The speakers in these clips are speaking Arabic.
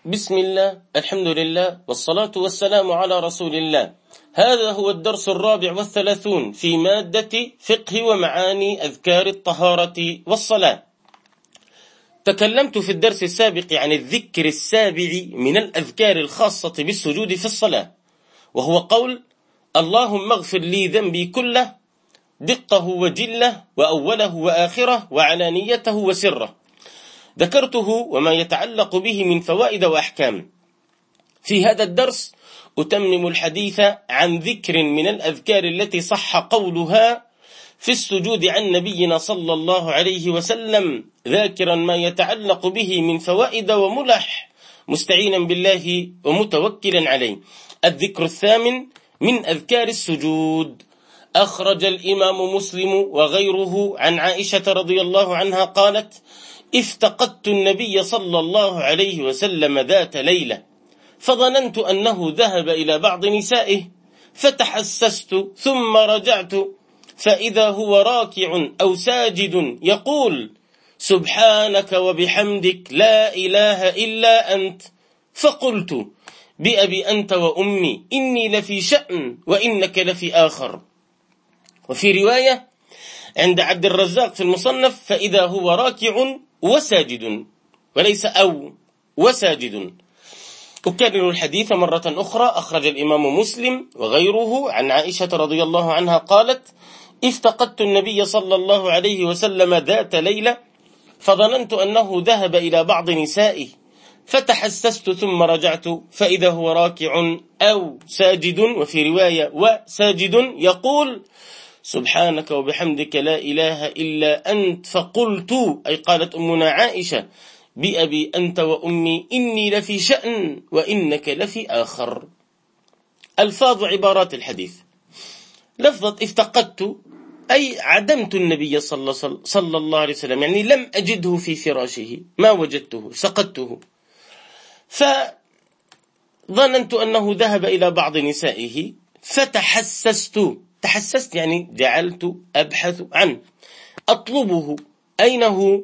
بسم الله، الحمد لله، والصلاة والسلام على رسول الله. هذا هو الدرس 34 في مادة فقه ومعاني أذكار الطهارة والصلاة. تكلمت في الدرس السابق عن الذكر السابع من الأذكار الخاصة بالسجود في الصلاة، وهو قول: اللهم اغفر لي ذنبي كله، دقه وجله، وأوله وآخره، وعلانيته وسره. ذكرته وما يتعلق به من فوائد وأحكام. في هذا الدرس أتمم الحديث عن ذكر من الأذكار التي صح قولها في السجود عن نبينا صلى الله عليه وسلم، ذاكرا ما يتعلق به من فوائد وملح، مستعينا بالله ومتوكلا عليه. الذكر الثامن من أذكار السجود. أخرج الإمام مسلم وغيره عن عائشة رضي الله عنها قالت: افتقدت النبي صلى الله عليه وسلم ذات ليلة، فظننت أنه ذهب إلى بعض نسائه، فتحسست ثم رجعت، فإذا هو راكع أو ساجد يقول: سبحانك وبحمدك لا إله إلا أنت. فقلت: بأبي أنت وأمي إني لفي شأن وإنك لفي آخر. وفي رواية عند عبد الرزاق في المصنف: فإذا هو راكع وساجد، وليس أو وساجد. أكرر الحديث مرة أخرى. أخرج الإمام مسلم وغيره عن عائشة رضي الله عنها قالت: افتقدت النبي صلى الله عليه وسلم ذات ليلة، فظننت أنه ذهب إلى بعض نسائه، فتحسست ثم رجعت، فإذا هو راكع أو ساجد، وفي رواية وساجد، يقول: سبحانك وبحمدك لا إله إلا أنت. فقلت، أي قالت أمنا عائشة: بأبي أنت وأمي إني لفي شأن وإنك لفي آخر. ألفاظ عبارات الحديث: لفظة افتقدت أي عدمت النبي صلى الله عليه وسلم، يعني لم أجده في فراشه، ما وجدته، سقطته. فظننت أنه ذهب إلى بعض نسائه، تحسست يعني جعلت أبحث عنه، أطلبه، أين هو؟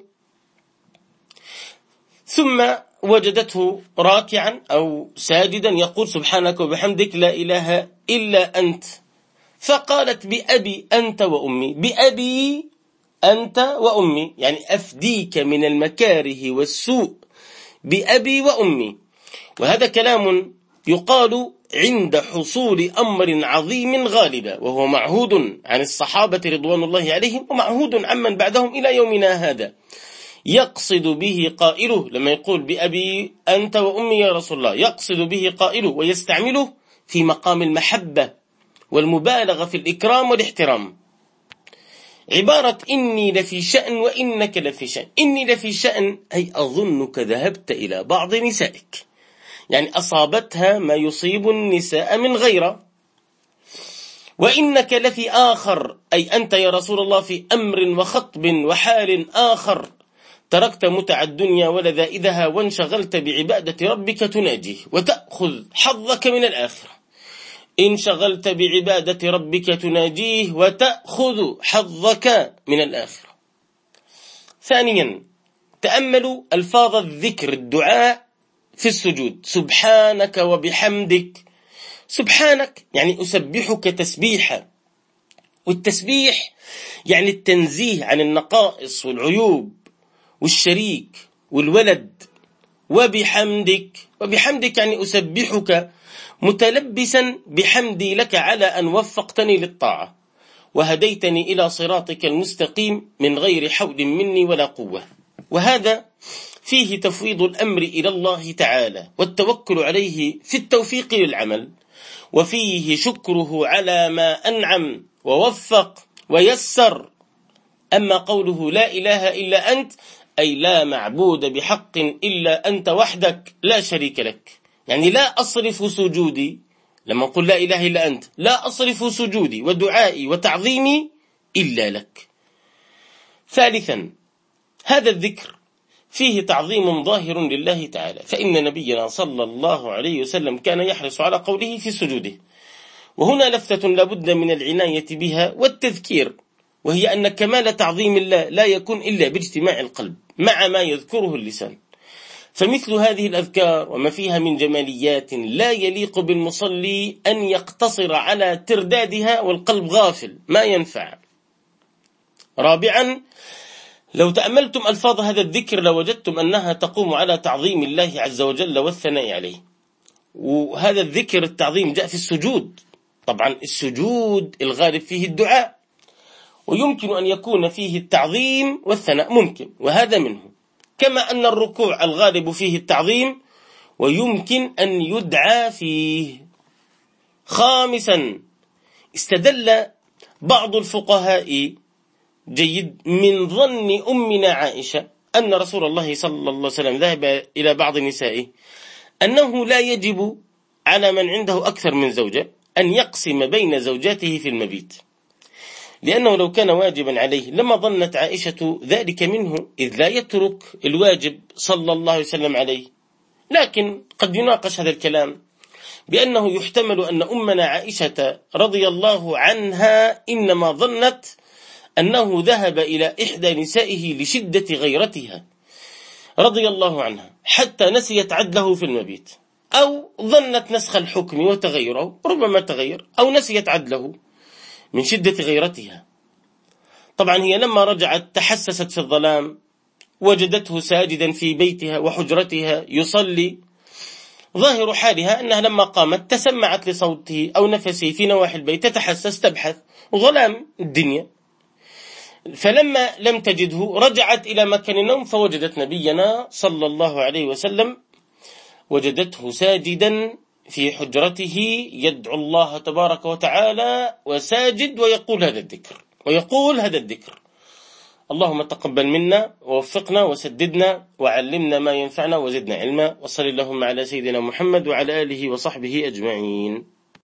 ثم وجدته راكعا أو ساجدا يقول: سبحانك وبحمدك لا إله إلا أنت. فقالت: بأبي أنت وأمي. بأبي أنت وأمي يعني أفديك من المكاره والسوء، بأبي وأمي. وهذا كلام يقال عند حصول أمر عظيم غالبا، وهو معهود عن الصحابة رضوان الله عليهم، ومعهود عمن بعدهم إلى يومنا هذا. يقصد به قائله لما يقول بأبي أنت وأمي يا رسول الله، يقصد به قائله ويستعمله في مقام المحبة والمبالغة في الإكرام والاحترام. عبارة إني لفي شأن وإنك لفي شأن. إني لفي شأن أي أظنك ذهبت إلى بعض نسائك، يعني أصابتها ما يصيب النساء من غيره. وإنك لفي آخر أي أنت يا رسول الله في أمر وخطب وحال آخر، تركت متع الدنيا ولذائذها وانشغلت بعبادة ربك تناجيه وتأخذ حظك من الآخرة. انشغلت بعبادة ربك تناجيه وتأخذ حظك من الآخرة. ثانيا، تأملوا ألفاظ الذكر الدعاء في السجود. سبحانك وبحمدك. سبحانك يعني أسبحك تسبيحا، والتسبيح يعني التنزيه عن النقائص والعيوب والشريك والولد. وبحمدك يعني أسبحك متلبسا بحمدي لك على أن وفقتني للطاعة وهديتني إلى صراطك المستقيم من غير حول مني ولا قوة. وهذا فيه تفويض الأمر إلى الله تعالى والتوكل عليه في التوفيق للعمل، وفيه شكره على ما أنعم ووفق ويسر. أما قوله لا إله إلا أنت أي لا معبود بحق إلا أنت وحدك لا شريك لك، يعني لا أصرف سجودي، لما أقول لا إله إلا أنت لا أصرف سجودي ودعائي وتعظيمي إلا لك. ثالثا، هذا الذكر فيه تعظيم ظاهر لله تعالى، فإن نبينا صلى الله عليه وسلم كان يحرص على قوله في سجوده. وهنا لفتة لابد من العناية بها والتذكير، وهي أن كمال تعظيم الله لا يكون إلا باجتماع القلب مع ما يذكره اللسان. فمثل هذه الأذكار وما فيها من جماليات لا يليق بالمصلي أن يقتصر على تردادها والقلب غافل، ما ينفع. رابعا، لو تأملتم ألفاظ هذا الذكر لوجدتم أنها تقوم على تعظيم الله عز وجل والثناء عليه. وهذا الذكر التعظيم جاء في السجود، طبعا السجود الغالب فيه الدعاء، ويمكن أن يكون فيه التعظيم والثناء، ممكن، وهذا منه. كما أن الركوع الغالب فيه التعظيم ويمكن أن يدعى فيه. خامسا، استدل بعض الفقهاء جيد من ظن أمنا عائشة أن رسول الله صلى الله عليه وسلم ذهب إلى بعض نسائه أنه لا يجب على من عنده أكثر من زوجة أن يقسم بين زوجاته في المبيت، لأنه لو كان واجبا عليه لما ظنت عائشة ذلك منه، إذ لا يترك الواجب صلى الله عليه وسلم عليه. لكن قد يناقش هذا الكلام بأنه يحتمل أن أمنا عائشة رضي الله عنها إنما ظنت أنه ذهب إلى إحدى نسائه لشدة غيرتها رضي الله عنها حتى نسيت عدله في المبيت، أو ظنت نسخ الحكم وتغيره، ربما تغير، أو نسيت عدله من شدة غيرتها. طبعا هي لما رجعت تحسست في الظلام، وجدته ساجدا في بيتها وحجرتها يصلي، ظاهر حالها أنها لما قامت تسمعت لصوته أو نفسه في نواحي البيت، تتحسس تبحث، ظلام الدنيا. فلما لم تجده رجعت إلى مكان النوم فوجدت نبينا صلى الله عليه وسلم، وجدته ساجدا في حجرته يدعو الله تبارك وتعالى وساجد ويقول هذا الذكر. اللهم تقبل منا ووفقنا وسددنا وعلمنا ما ينفعنا وزدنا علما، وصل اللهم على سيدنا محمد وعلى آله وصحبه أجمعين.